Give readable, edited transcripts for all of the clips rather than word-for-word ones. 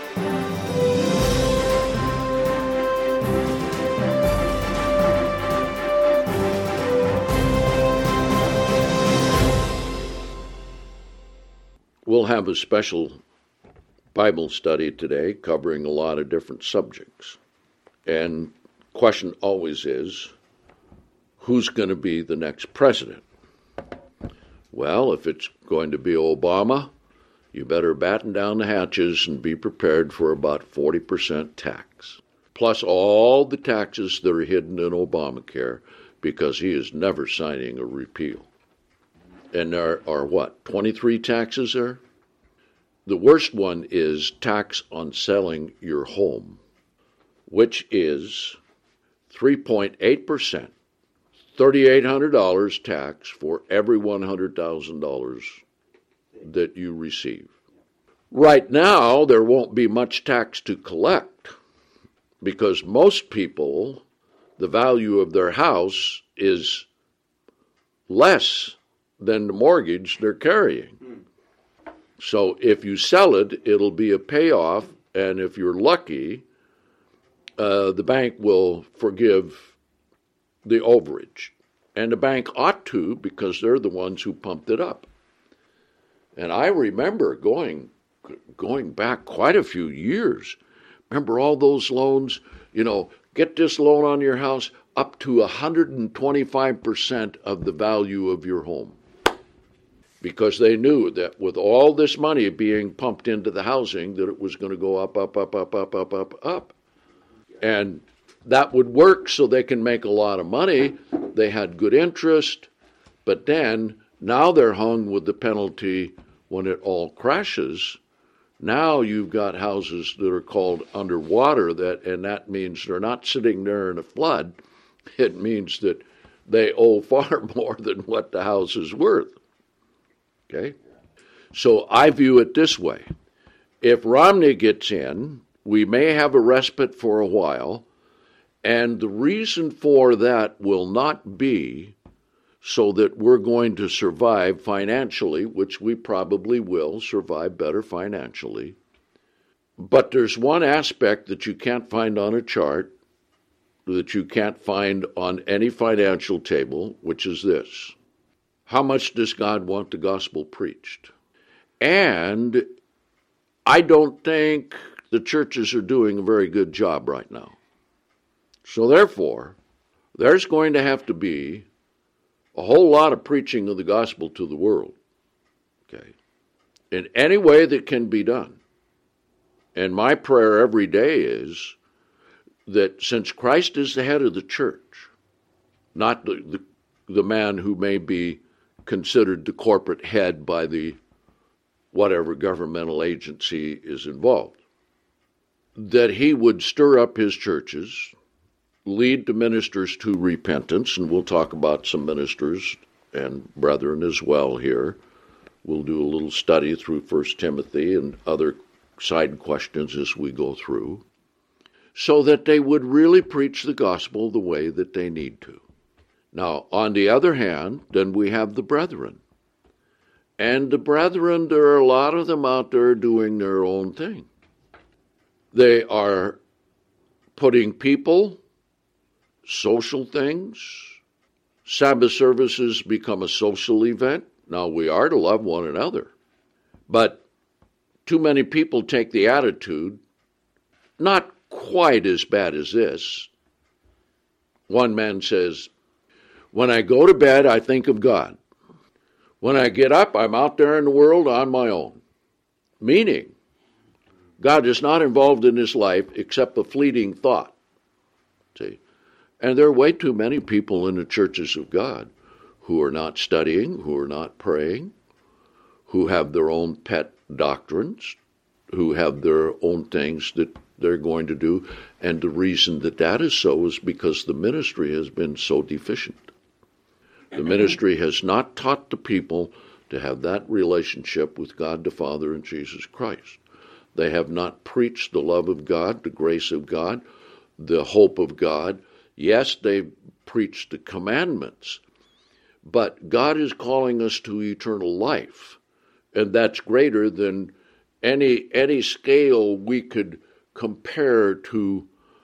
We'll have a special Bible study today covering a lot of different subjects. And the question always is, who's going to be the next president? Well, if it's going to be Obama, you better batten down the hatches and be prepared for about 40% tax, plus all the taxes that are hidden in Obamacare, because he is never signing a repeal. And there are what, 23 taxes there? The worst one is tax on selling your home, which is 3.8%, $3,800 tax for every $100,000 that you receive. Right now, there won't be much tax to collect because most people, the value of their house is less than the mortgage they're carrying. So if you sell it, it'll be a payoff, and if you're lucky, the bank will forgive the overage. And the bank ought to, because they're the ones who pumped it up. And I remember going back quite a few years. Remember all those loans, get this loan on your house up to 125% of the value of your home. Because they knew that with all this money being pumped into the housing, that it was going to go up, up, up, up, up, up, up, up. And that would work so they can make a lot of money. They had good interest, but then now they're hung with the penalty when it all crashes. Now you've got houses that are called underwater, and that means they're not sitting there in a flood. It means that they owe far more than what the house is worth. Okay? So I view it this way. If Romney gets in, we may have a respite for a while, and the reason for that will not be so that we're going to survive financially, which we probably will survive better financially. But there's one aspect that you can't find on a chart, that you can't find on any financial table, which is this. How much does God want the gospel preached? And I don't think the churches are doing a very good job right now. So therefore, there's going to have to be a whole lot of preaching of the gospel to the world, okay, in any way that can be done. And my prayer every day is that since Christ is the head of the church, not the man who may be considered the corporate head by the whatever governmental agency is involved, that he would stir up his churches, lead the ministers to repentance, and we'll talk about some ministers and brethren as well here. We'll do a little study through 1 Timothy and other side questions as we go through, so that they would really preach the gospel the way that they need to. Now, on the other hand, then we have the brethren. And the brethren, there are a lot of them out there doing their own thing. They are putting people, social things, Sabbath services become a social event. Now, we are to love one another. But too many people take the attitude, not quite as bad as this. One man says, when I go to bed, I think of God. When I get up, I'm out there in the world on my own. Meaning, God is not involved in his life except a fleeting thought. See? And there are way too many people in the churches of God who are not studying, who are not praying, who have their own pet doctrines, who have their own things that they're going to do. And the reason that that is so is because the ministry has been so deficient. The ministry has not taught the people to have that relationship with God the Father and Jesus Christ. They have not preached the love of God, the grace of God, the hope of God. Yes, they've preached the commandments, but God is calling us to eternal life, and that's greater than any scale we could compare to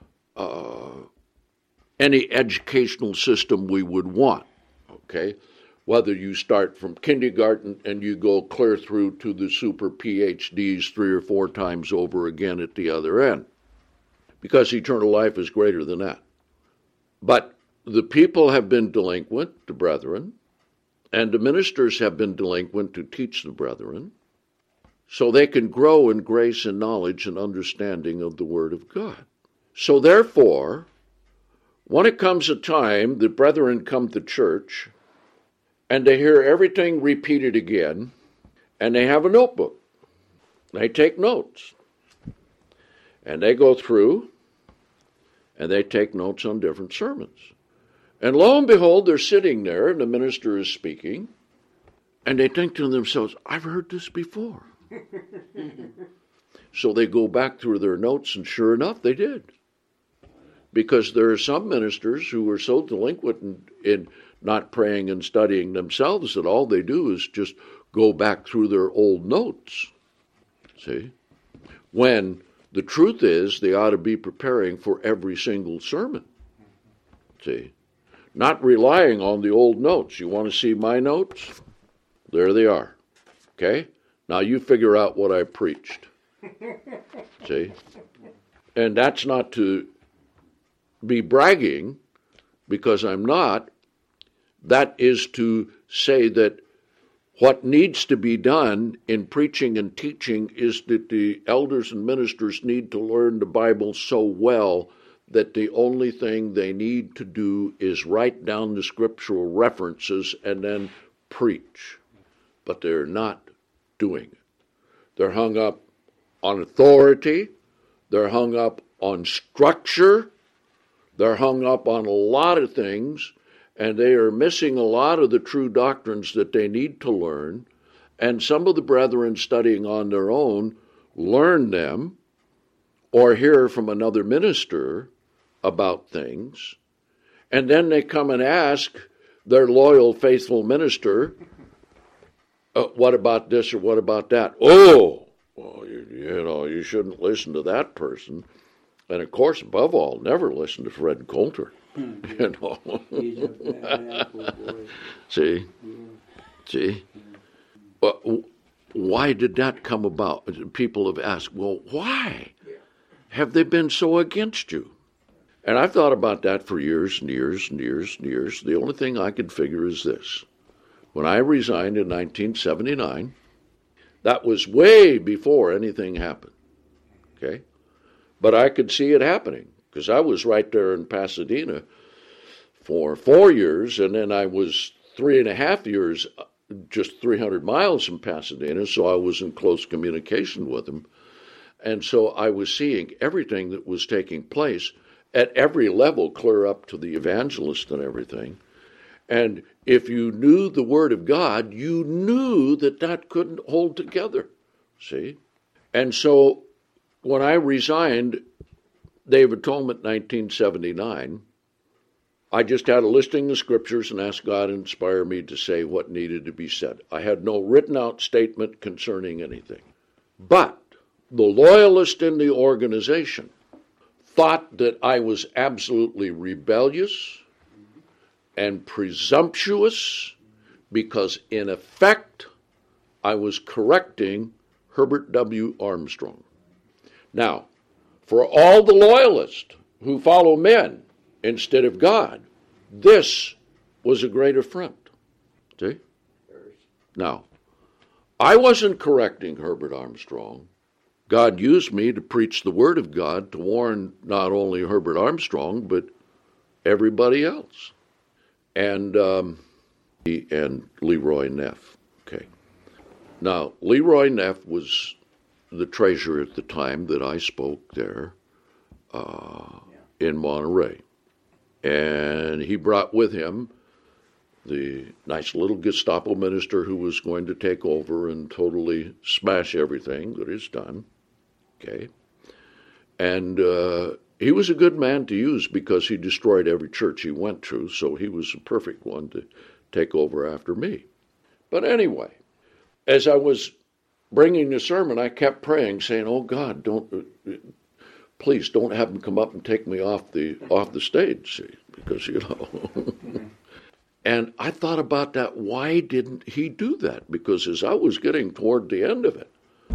any educational system we would want, okay? Whether you start from kindergarten and you go clear through to the super PhDs 3 or 4 times over again at the other end, because eternal life is greater than that. But the people have been delinquent, the brethren, and the ministers have been delinquent to teach the brethren, so they can grow in grace and knowledge and understanding of the Word of God. So therefore, when it comes a time the brethren come to church and they hear everything repeated again, and they have a notebook. They take notes. And they go through and they take notes on different sermons. And lo and behold, they're sitting there and the minister is speaking, and they think to themselves, I've heard this before. So they go back through their notes, and sure enough, they did. Because there are some ministers who are so delinquent in not praying and studying themselves that all they do is just go back through their old notes. See? When the truth is they ought to be preparing for every single sermon. See? Not relying on the old notes. You want to see my notes? There they are. Okay? Now you figure out what I preached. See? And that's not to be bragging, because I'm not. That is to say that what needs to be done in preaching and teaching is that the elders and ministers need to learn the Bible so well that the only thing they need to do is write down the scriptural references and then preach. But they're not doing it. They're hung up on authority. They're hung up on structure. They're hung up on a lot of things, and they are missing a lot of the true doctrines that they need to learn. And some of the brethren studying on their own learn them or hear from another minister about things, and then they come and ask their loyal, faithful minister, what about this or what about that? Oh, well, you shouldn't listen to that person. And of course, above all, never listen to Fred Coulter. You know. He's a bad apple, boy. See? See? Why did that come about? People have asked, well, why have they been so against you? And I've thought about that for years and years and years and years. The only thing I could figure is this. When I resigned in 1979, that was way before anything happened. Okay? But I could see it happening, because I was right there in Pasadena for 4 years, and then I was 3.5 years, just 300 miles from Pasadena, so I was in close communication with them. And so I was seeing everything that was taking place at every level, clear up to the evangelist and everything. And if you knew the Word of God, you knew that that couldn't hold together, see? And so when I resigned Day of Atonement 1979, I just had a listing of scriptures and asked God to inspire me to say what needed to be said. I had no written out statement concerning anything. But the loyalist in the organization thought that I was absolutely rebellious and presumptuous because, in effect, I was correcting Herbert W. Armstrong. Now, for all the loyalists who follow men instead of God, this was a great affront. See? Now, I wasn't correcting Herbert Armstrong. God used me to preach the Word of God to warn not only Herbert Armstrong, but everybody else. And Leroy Neff. Okay. Now, Leroy Neff was the treasurer at the time that I spoke there in Monterey. And he brought with him the nice little Gestapo minister who was going to take over and totally smash everything that is done. Okay. And he was a good man to use because he destroyed every church he went to, so he was the perfect one to take over after me. But anyway, as I was bringing the sermon, I kept praying, saying, "Oh God, please don't have him come up and take me off the stage, see, because And I thought about that. Why didn't he do that? Because as I was getting toward the end of it,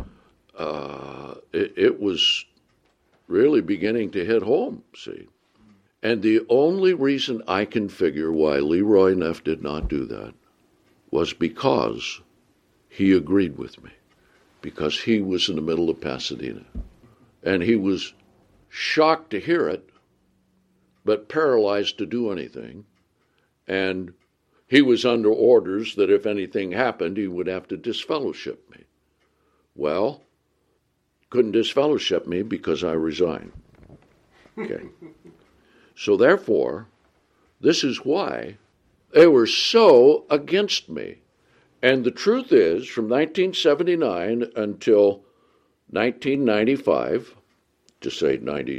it was really beginning to hit home, see. And the only reason I can figure why Leroy Neff did not do that was because he agreed with me, because he was in the middle of Pasadena. And he was shocked to hear it, but paralyzed to do anything. And he was under orders that if anything happened, he would have to disfellowship me. Well, couldn't disfellowship me because I resigned. Okay. So therefore, this is why they were so against me. And the truth is, from 1979 until 1995, to say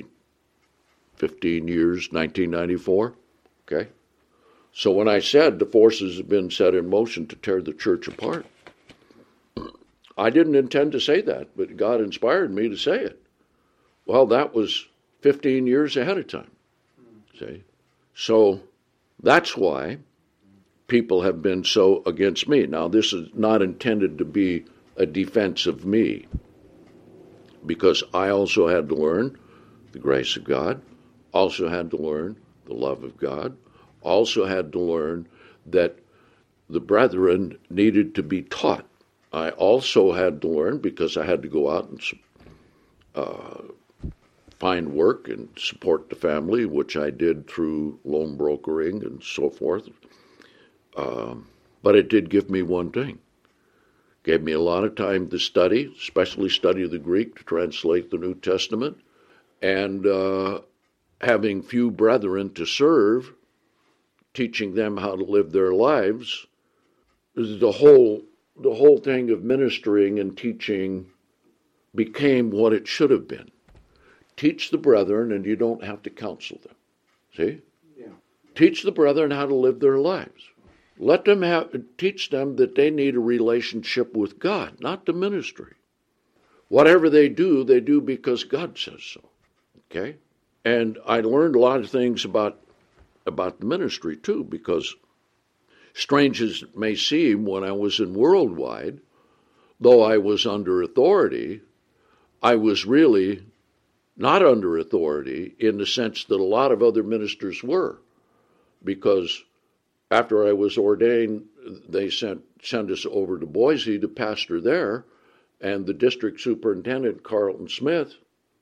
15 years, 1994, okay? So when I said the forces have been set in motion to tear the church apart, I didn't intend to say that, but God inspired me to say it. Well, that was 15 years ahead of time. See? So that's why people have been so against me. Now, this is not intended to be a defense of me, because I also had to learn the grace of God, also had to learn the love of God, also had to learn that the brethren needed to be taught. I also had to learn, because I had to go out and find work and support the family, which I did through loan brokering and so forth. But it did give me one thing. Gave me a lot of time to study, especially study the Greek to translate the New Testament, and having few brethren to serve, teaching them how to live their lives. The whole thing of ministering and teaching became what it should have been. Teach the brethren, and you don't have to counsel them. See? Yeah. Teach the brethren how to live their lives. Let them teach them that they need a relationship with God, not the ministry. Whatever they do because God says so. Okay? And I learned a lot of things about the ministry too, because strange as it may seem, when I was in Worldwide, though I was under authority, I was really not under authority in the sense that a lot of other ministers were, because after I was ordained, they sent us over to Boise to pastor there, and the district superintendent, Carlton Smith,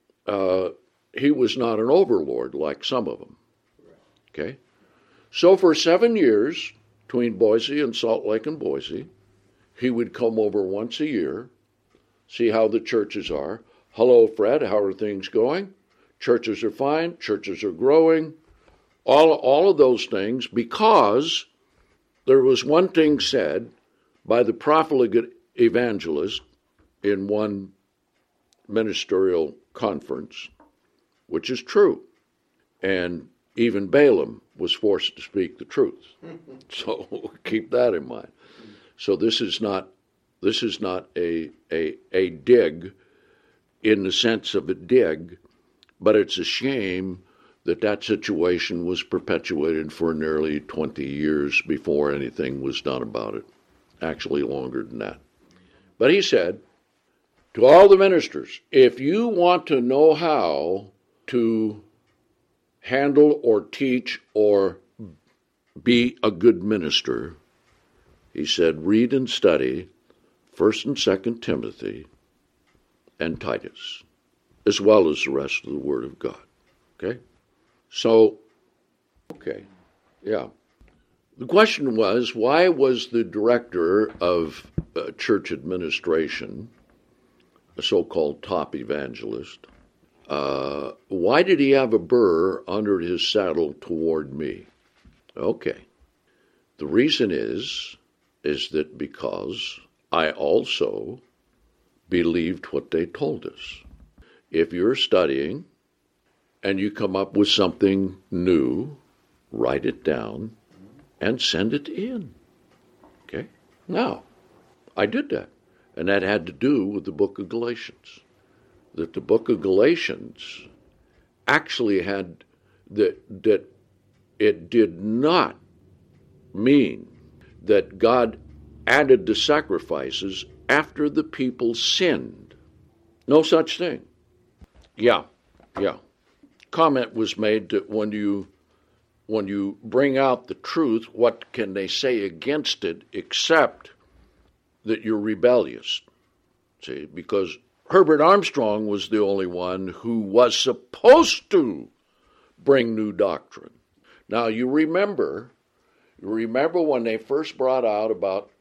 he was not an overlord like some of them. Okay? So for 7 years, between Boise and Salt Lake and Boise, he would come over once a year, see how the churches are. Hello, Fred, how are things going? Churches are fine, churches are growing, all of those things, because there was one thing said by the profligate evangelist in one ministerial conference, which is true. And even Balaam was forced to speak the truth. So keep that in mind. So this is not a dig in the sense of a dig, but it's a shame that situation was perpetuated for nearly 20 years before anything was done about it. Actually longer than that. But he said to all the ministers, if you want to know how to handle or teach or be a good minister, he said, read and study 1st and 2nd Timothy and Titus, as well as the rest of the Word of God. Okay? So, okay, yeah. The question was, why was the director of church administration, a so-called top evangelist, why did he have a burr under his saddle toward me? Okay. The reason is that because I also believed what they told us. If you're studying and you come up with something new, write it down and send it in. Okay? Now, I did that. And that had to do with the book of Galatians. That the book of Galatians actually had that it did not mean that God added the sacrifices after the people sinned. No such thing. Yeah. Comment was made that when you bring out the truth, what can they say against it except that you're rebellious? See, because Herbert Armstrong was the only one who was supposed to bring new doctrine. Now, you remember when they first brought out about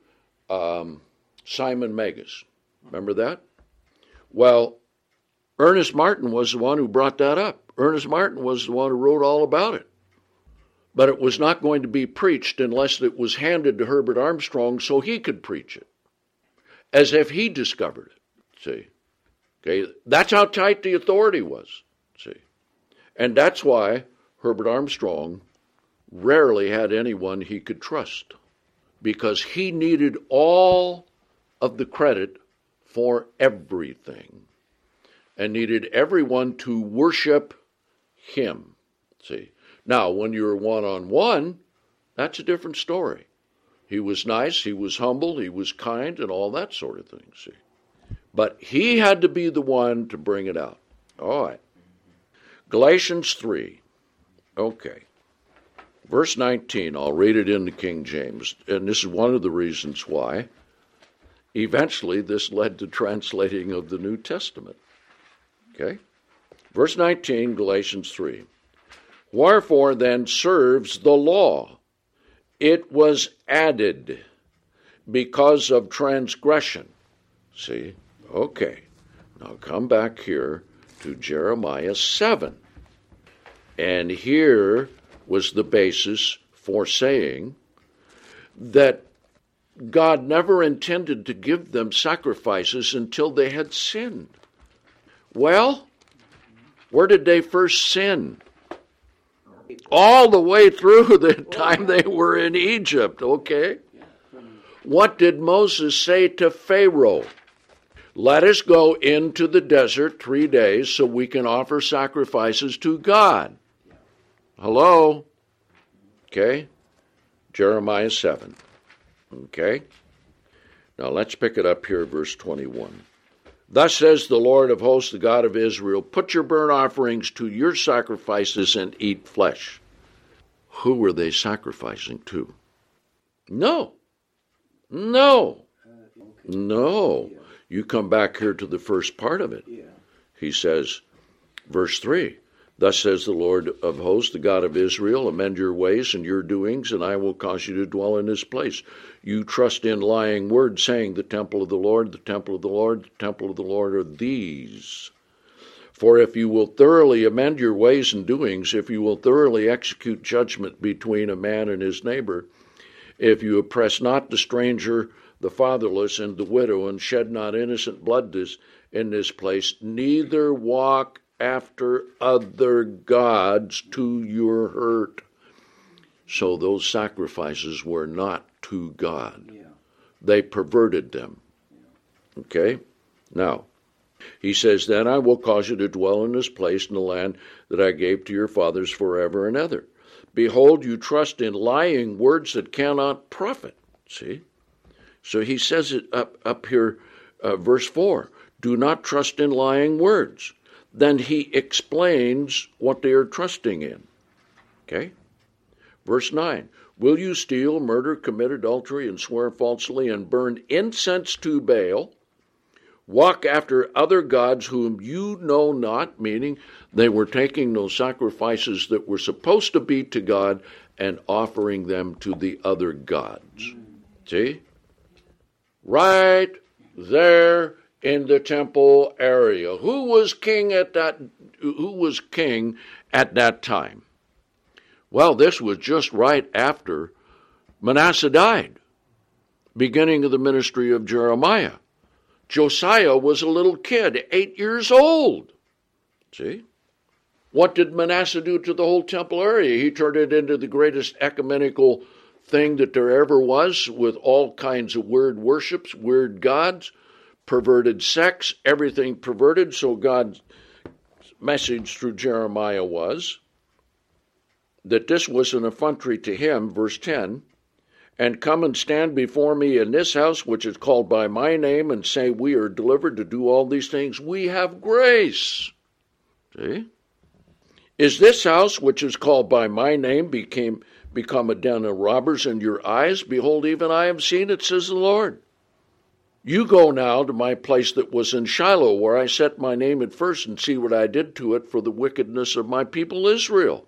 Simon Magus. Remember that? Well, Ernest Martin was the one who brought that up. Ernest Martin was the one who wrote all about it. But it was not going to be preached unless it was handed to Herbert Armstrong so he could preach it, as if he discovered it. See? Okay, that's how tight the authority was. See? And that's why Herbert Armstrong rarely had anyone he could trust, because he needed all of the credit for everything and needed everyone to worship him. See? Now, when you're one-on-one, that's a different story. He was nice, he was humble, he was kind, and all that sort of thing, see? But he had to be the one to bring it out. All right. Galatians 3. Okay. Verse 19, I'll read it in the King James, and this is one of the reasons why eventually this led to translating of the New Testament. Okay? Verse 19, Galatians 3. Wherefore then serves the law? It was added because of transgression. See? Okay. Now come back here to Jeremiah 7. And here was the basis for saying that God never intended to give them sacrifices until they had sinned. Well, where did they first sin? All the way through the time they were in Egypt, okay? What did Moses say to Pharaoh? Let us go into the desert 3 days so we can offer sacrifices to God. Hello? Okay? Jeremiah 7. Okay? Now let's pick it up here, verse 21. Thus says the Lord of hosts, the God of Israel, put your burnt offerings to your sacrifices and eat flesh. Who were they sacrificing to? No. You come back here to the first part of it. He says, verse 3, thus says the Lord of hosts, the God of Israel, amend your ways and your doings, and I will cause you to dwell in this place. You trust in lying words, saying, the temple of the Lord, the temple of the Lord, the temple of the Lord are these. For if you will thoroughly amend your ways and doings, if you will thoroughly execute judgment between a man and his neighbor, if you oppress not the stranger, the fatherless, and the widow, and shed not innocent blood in this place, neither walk after other gods to your hurt. So those sacrifices were not to God. They perverted them. Okay? Now, he says, then I will cause you to dwell in this place in the land that I gave to your fathers forever and ever. Behold, you trust in lying words that cannot profit. See? So he says it up here, verse 4. Do not trust in lying words. Then he explains what they are trusting in. Okay? Verse 9. Will you steal, murder, commit adultery, and swear falsely, and burn incense to Baal? Walk after other gods whom you know not, meaning they were taking those sacrifices that were supposed to be to God and offering them to the other gods. See? Right there in the temple area. Who was king at that time? Well, this was just right after Manasseh died, beginning of the ministry of Jeremiah. Josiah was a little kid, 8 years old. See? What did Manasseh do to the whole temple area? He turned it into the greatest ecumenical thing that there ever was, with all kinds of weird worships, weird gods. perverted sex, everything perverted. So God's message through Jeremiah was that this was an effrontery to him, verse 10, and come and stand before me in this house, which is called by my name, and say, we are delivered to do all these things. We have grace. See? Is this house, which is called by my name, become a den of robbers in your eyes? Behold, even I have seen it, says the Lord. You go now to my place that was in Shiloh, where I set my name at first, and see what I did to it for the wickedness of my people Israel.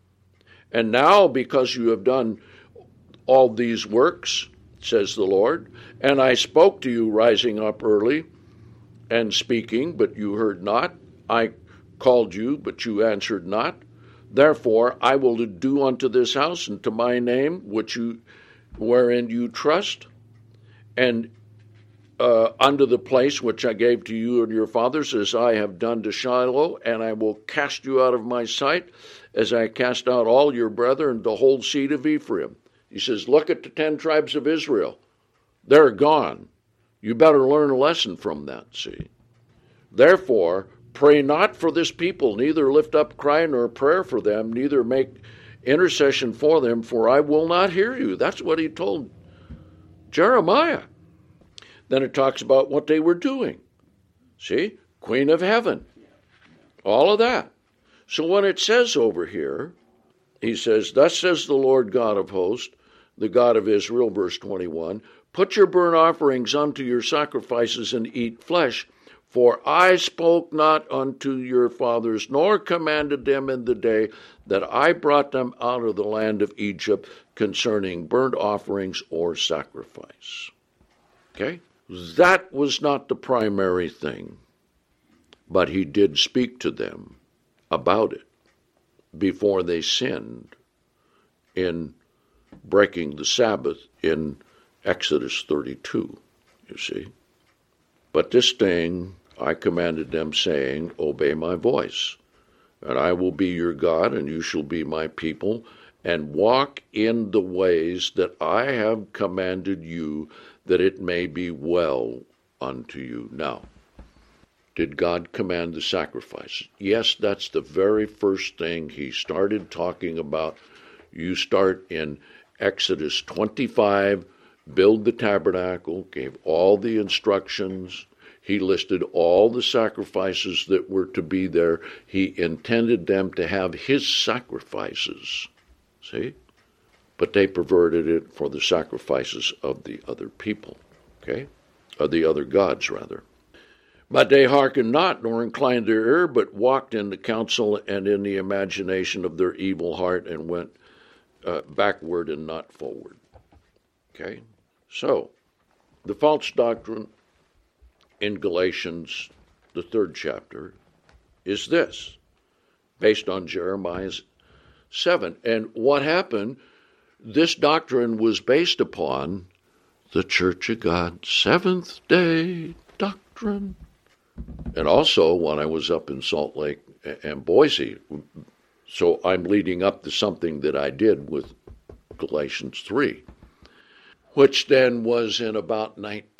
And now, because you have done all these works, says the Lord, and I spoke to you rising up early and speaking, but you heard not. I called you, but you answered not. Therefore, I will do unto this house and to my name, wherein you trust, and unto the place which I gave to you and your fathers, as I have done to Shiloh, and I will cast you out of my sight, as I cast out all your brethren, the whole seed of Ephraim. He says, look at the 10 tribes of Israel. They're gone. You better learn a lesson from that, see. Therefore, pray not for this people, neither lift up cry nor prayer for them, neither make intercession for them, for I will not hear you. That's what he told Jeremiah. Then it talks about what they were doing. See? Queen of heaven. All of that. So when it says over here, he says, thus says the Lord God of hosts, the God of Israel, verse 21, put your burnt offerings unto your sacrifices and eat flesh, for I spoke not unto your fathers, nor commanded them in the day that I brought them out of the land of Egypt concerning burnt offerings or sacrifice. Okay? That was not the primary thing, but he did speak to them about it before they sinned in breaking the Sabbath in Exodus 32, you see. But this thing I commanded them, saying, obey my voice, and I will be your God, and you shall be my people, and walk in the ways that I have commanded you, that it may be well unto you. Now, did God command the sacrifice? Yes, that's the very first thing he started talking about. You start in Exodus 25, build the tabernacle, gave all the instructions. He listed all the sacrifices that were to be there. He intended them to have his sacrifices. See? But they perverted it for the sacrifices of the other people. Okay? Of the other gods, rather. But they hearkened not, nor inclined their ear, but walked in the counsel and in the imagination of their evil heart, and went backward and not forward. Okay? So, the false doctrine in Galatians, the 3rd chapter, is this, based on Jeremiah 7. And what happened, this doctrine was based upon the Church of God Seventh-day Doctrine. And also when I was up in Salt Lake and Boise. So I'm leading up to something that I did with Galatians 3, which then was in about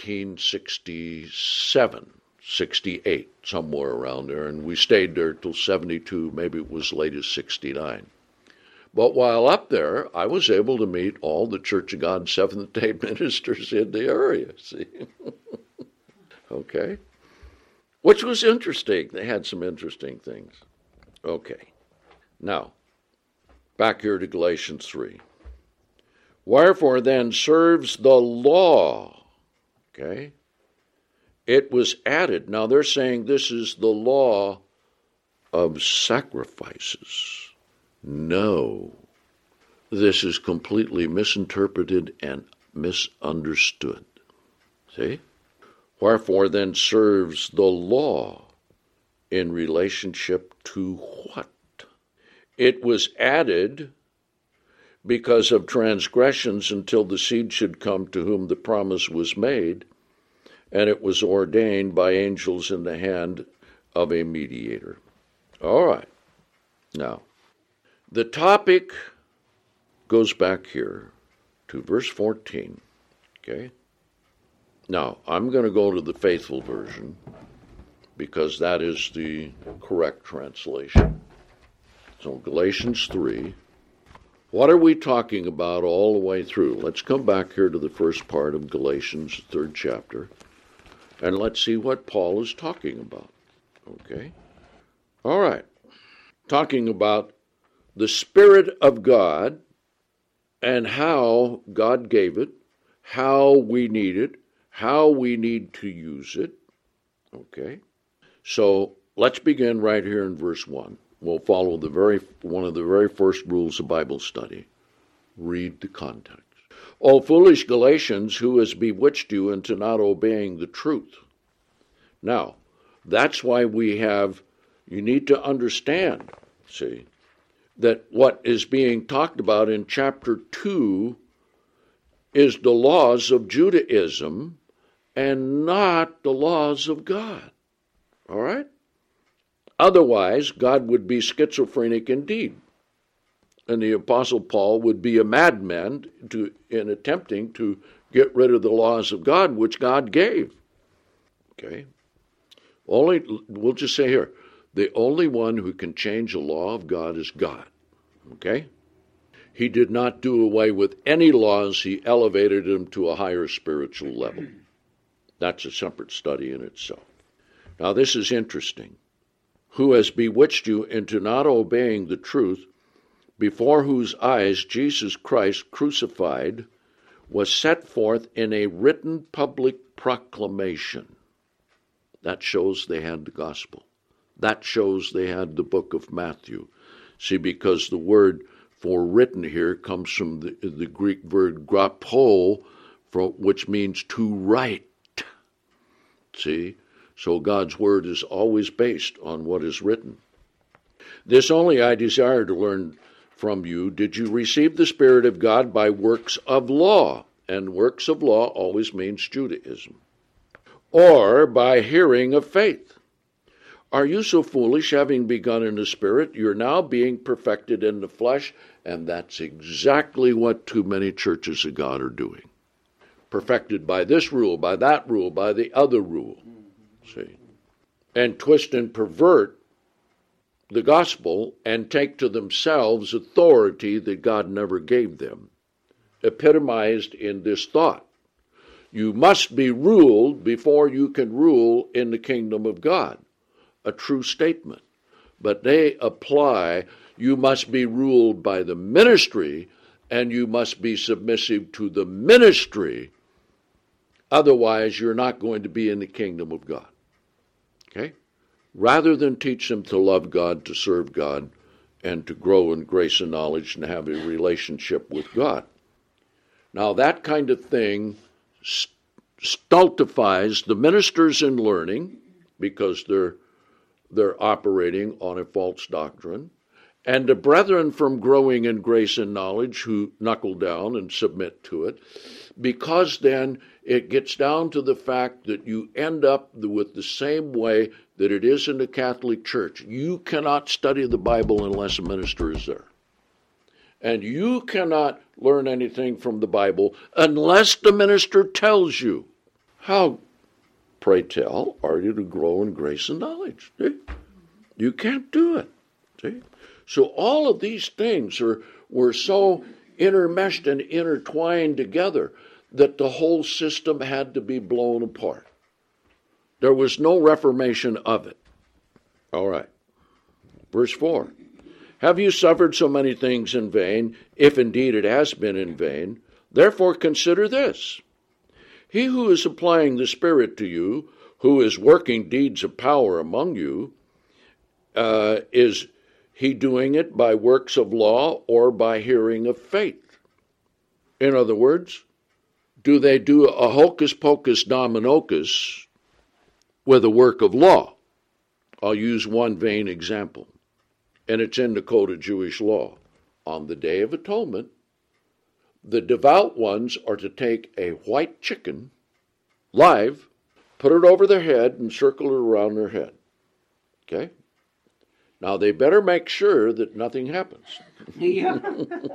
1967, 68, somewhere around there. And we stayed there till 72, maybe it was late as 69. But while up there, I was able to meet all the Church of God Seventh-day ministers in the area, see? Okay? Which was interesting. They had some interesting things. Okay. Now, back here to Galatians 3. Wherefore then serves the law. Okay? It was added. Now they're saying this is the law of sacrifices. No. This is completely misinterpreted and misunderstood. See? Wherefore then serves the law in relationship to what? It was added because of transgressions until the seed should come to whom the promise was made, and it was ordained by angels in the hand of a mediator. All right. Now, the topic goes back here to verse 14. Okay? Now, I'm going to go to the Faithful Version because that is the correct translation. So Galatians 3. What are we talking about all the way through? Let's come back here to the first part of Galatians, 3rd chapter, and let's see what Paul is talking about. Okay? All right. Talking about the Spirit of God and how God gave it, how we need it, how we need to use it. Okay? So let's begin right here in verse 1. We'll follow one of the very first rules of Bible study. Read the context. O foolish Galatians, who has bewitched you into not obeying the truth? Now, that's why you need to understand, see, that what is being talked about in chapter 2 is the laws of Judaism and not the laws of God. All right? Otherwise, God would be schizophrenic indeed. And the Apostle Paul would be a madman in attempting to get rid of the laws of God, which God gave. Okay? We'll just say here, the only one who can change the law of God is God. Okay? He did not do away with any laws. He elevated them to a higher spiritual level. That's a separate study in itself. Now, this is interesting. Who has bewitched you into not obeying the truth, before whose eyes Jesus Christ crucified was set forth in a written public proclamation. That shows they had the gospel. That shows they had the book of Matthew. See, because the word for written here comes from the Greek word grapo, which means to write. See? So God's word is always based on what is written. This only I desire to learn from you. Did you receive the Spirit of God by works of law? And works of law always means Judaism. Or by hearing of faith? Are you so foolish, having begun in the Spirit, you're now being perfected in the flesh? And that's exactly what too many churches of God are doing. Perfected by this rule, by that rule, by the other rule. See, and twist and pervert the gospel and take to themselves authority that God never gave them, epitomized in this thought. You must be ruled before you can rule in the kingdom of God. A true statement. But they apply, you must be ruled by the ministry and you must be submissive to the ministry. Otherwise, you're not going to be in the kingdom of God. Okay? Rather than teach them to love God, to serve God, and to grow in grace and knowledge and have a relationship with God. Now, that kind of thing stultifies the ministers in learning because they're operating on a false doctrine, and the brethren from growing in grace and knowledge who knuckle down and submit to it, because then it gets down to the fact that you end up with the same way that it is in the Catholic Church. You cannot study the Bible unless a minister is there. And you cannot learn anything from the Bible unless the minister tells you. How, pray tell, are you to grow in grace and knowledge? See? You can't do it. See? So all of these things were so intermeshed and intertwined together that the whole system had to be blown apart. There was no reformation of it. All right. Verse 4. Have you suffered so many things in vain, if indeed it has been in vain? Therefore consider this. He who is applying the Spirit to you, who is working deeds of power among you, is he doing it by works of law or by hearing of faith? In other words, do they do a hocus pocus dominocus with a work of law? I'll use one vain example, and it's in the Code of Jewish law. On the Day of Atonement, the devout ones are to take a white chicken, live, put it over their head, and circle it around their head. Okay? Now, they better make sure that nothing happens. Yeah.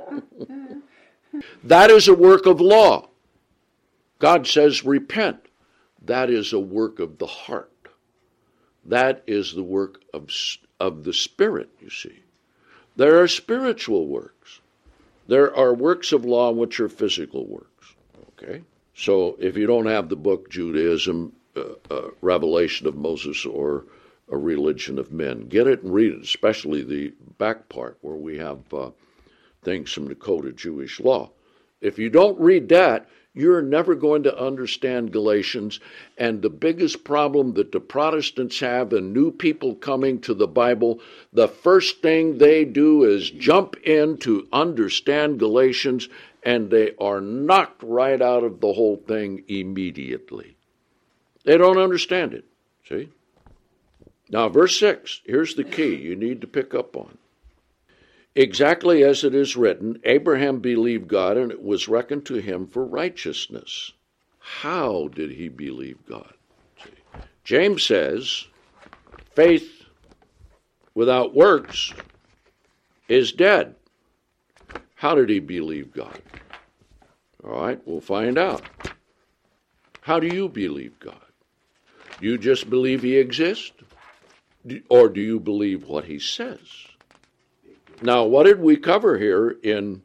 That is a work of law. God says, repent. that is a work of the heart. That is the work of the Spirit, you see. There are spiritual works. There are works of law which are physical works. Okay? So if you don't have the book Judaism, Revelation of Moses, or A Religion of Men, get it and read it, especially the back part where we have things from the Code of Jewish Law. If you don't read that, you're never going to understand Galatians. And the biggest problem that the Protestants have and new people coming to the Bible, the first thing they do is jump in to understand Galatians, and they are knocked right out of the whole thing immediately. They don't understand it, see? Now, verse 6, here's the key you need to pick up on. Exactly as it is written, Abraham believed God, and it was reckoned to him for righteousness. How did he believe God? See? James says, faith without works is dead. How did he believe God? All right, we'll find out. How do you believe God? Do you just believe he exists? Or do you believe what he says? Now, what did we cover in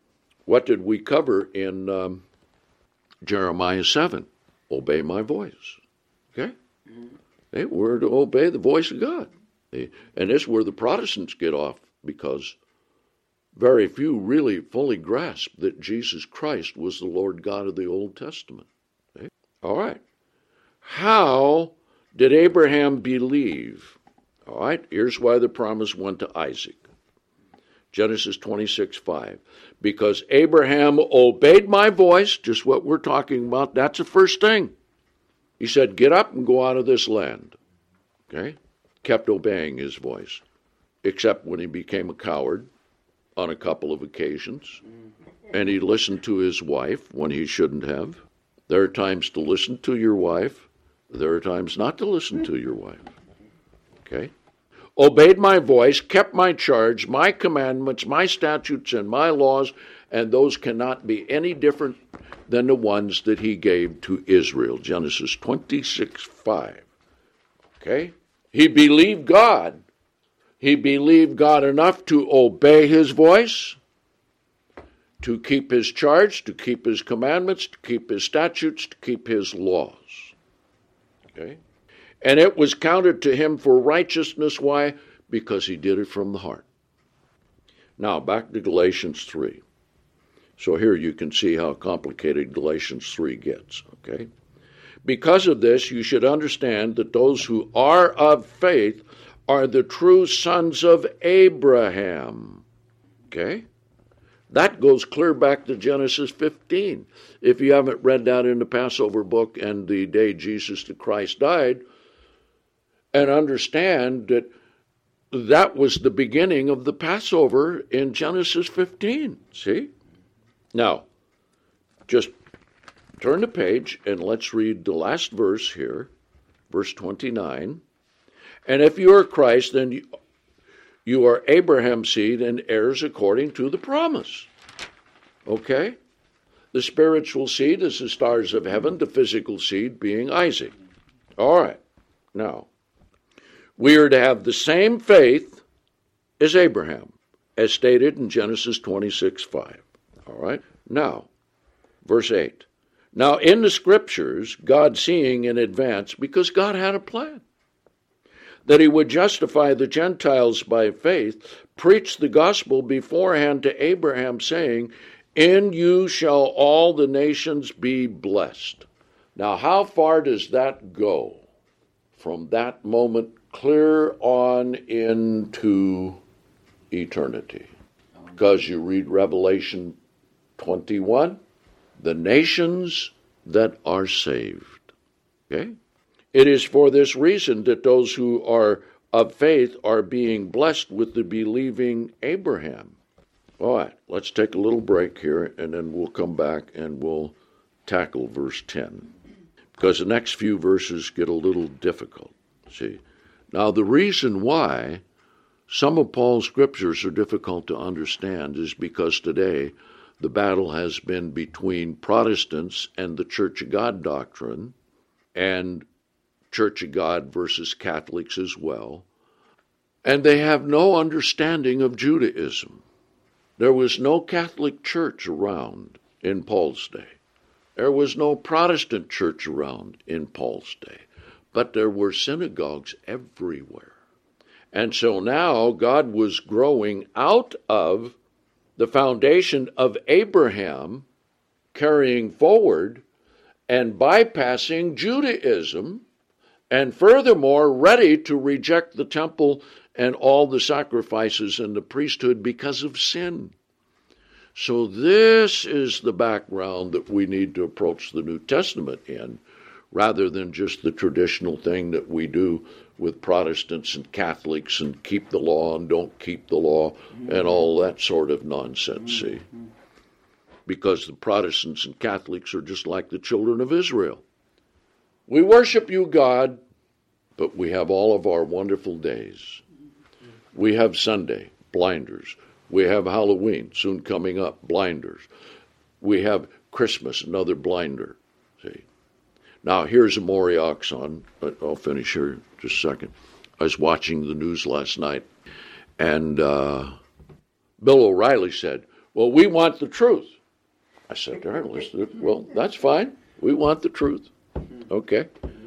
Jeremiah 7? Obey my voice. Okay? We're to obey the voice of God. And this is where the Protestants get off, because very few really fully grasp that Jesus Christ was the Lord God of the Old Testament. Okay? All right. How did Abraham believe? All right, here's why the promise went to Isaac. Genesis 26:5. Because Abraham obeyed my voice, just what we're talking about, that's the first thing. He said, get up and go out of this land. Okay? Kept obeying his voice, except when he became a coward on a couple of occasions. And he listened to his wife when he shouldn't have. There are times to listen to your wife. There are times not to listen to your wife. Okay? Obeyed my voice, kept my charge, my commandments, my statutes, and my laws, and those cannot be any different than the ones that he gave to Israel. Genesis 26:5. Okay? He believed God. He believed God enough to obey his voice, to keep his charge, to keep his commandments, to keep his statutes, to keep his laws. Okay? And it was counted to him for righteousness. Why? Because he did it from the heart. Now, back to Galatians 3. So here you can see how complicated Galatians 3 gets, okay? Because of this, you should understand that those who are of faith are the true sons of Abraham, okay? That goes clear back to Genesis 15. If you haven't read that in the Passover book and the day Jesus the Christ died, and understand that that was the beginning of the Passover in Genesis 15. See? Now, just turn the page and let's read the last verse here, verse 29. And if you are Christ, then you are Abraham's seed and heirs according to the promise. Okay? The spiritual seed is the stars of heaven, the physical seed being Isaac. All right. Now, we are to have the same faith as Abraham, as stated in Genesis 26:5. All right? Now, verse 8. Now, in the Scriptures, God seeing in advance, because God had a plan, that he would justify the Gentiles by faith, preached the gospel beforehand to Abraham, saying, in you shall all the nations be blessed. Now, how far does that go? From that moment clear on into eternity. Because you read Revelation 21, the nations that are saved. Okay? It is for this reason that those who are of faith are being blessed with the believing Abraham. All right, let's take a little break here, and then we'll come back and we'll tackle verse 10. Because the next few verses get a little difficult. See? Now, the reason why some of Paul's scriptures are difficult to understand is because today the battle has been between Protestants and the Church of God doctrine and Church of God versus Catholics as well. And they have no understanding of Judaism. There was no Catholic church around in Paul's day. There was no Protestant church around in Paul's day. But there were synagogues everywhere. And so now God was growing out of the foundation of Abraham, carrying forward and bypassing Judaism, and furthermore ready to reject the temple and all the sacrifices and the priesthood because of sin. So this is the background that we need to approach the New Testament in, rather than just the traditional thing that we do with Protestants and Catholics and keep the law and don't keep the law and all that sort of nonsense, see? Because the Protestants and Catholics are just like the children of Israel. We worship you, God, but we have all of our wonderful days. We have Sunday, blinders. We have Halloween, soon coming up, blinders. We have Christmas, another blinder, see? Now, here's a Morioxon. I'll finish here in just a second. I was watching the news last night, and Bill O'Reilly said, well, we want the truth. I said, well, that's fine. We want the truth. Okay.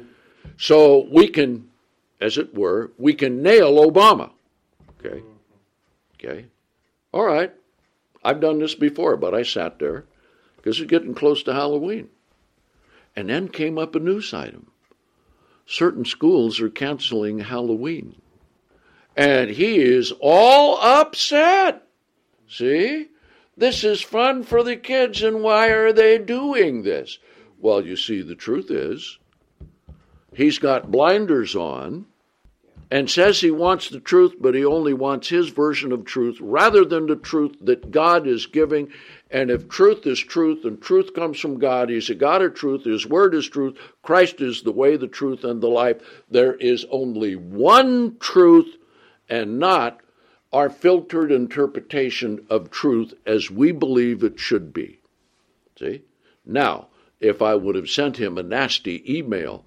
So we can, as it were, we can nail Obama. Okay. Okay. All right. I've done this before, but I sat there because it's getting close to Halloween. And then came up a news item. Certain schools are canceling Halloween. And he is all upset. See? This is fun for the kids, and why are they doing this? Well, you see, the truth is, he's got blinders on and says he wants the truth, but he only wants his version of truth rather than the truth that God is giving. And if truth is truth and truth comes from God, he's a God of truth, his word is truth, Christ is the way, the truth, and the life. There is only one truth and not our filtered interpretation of truth as we believe it should be. See? Now, if I would have sent him a nasty email,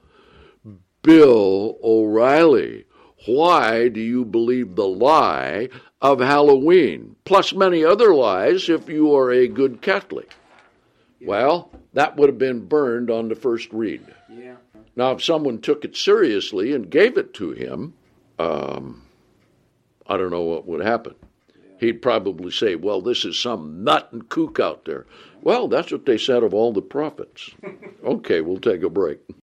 Bill O'Reilly, why do you believe the lie of Halloween, plus many other lies if you are a good Catholic? Well, that would have been burned on the first read. Yeah. Now, if someone took it seriously and gave it to him, I don't know what would happen. He'd probably say, well, this is some nut and kook out there. Well, that's what they said of all the prophets. Okay, we'll take a break.